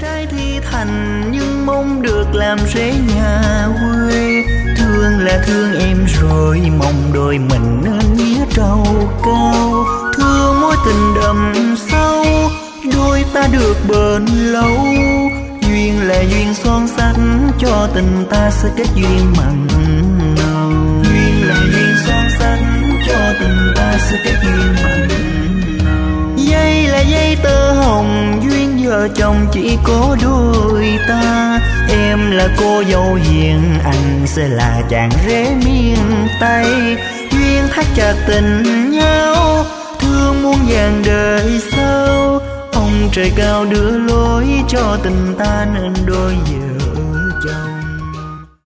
trai thì thành nhưng mong được làm rể nhà quê. Thương là thương em rồi, mong đôi mình nên nghĩa trầu cao. Thương mối tình đậm sâu, đôi ta được bền lâu. Duyên là duyên son sắt, cho tình ta sẽ kết duyên mặn nồng. Duyên là duyên son sắt, cho tình ta sẽ kết duyên mặn nồng. Dây là dây tơ hồng, duyên vợ chồng chỉ có đôi ta. Em là cô dâu hiền, anh sẽ là chàng rể miền Tây. Duyên thắt chặt tình nhau, thương muôn vàn đời sau. Ông trời cao đưa lối cho tình ta nên đôi vợ chồng.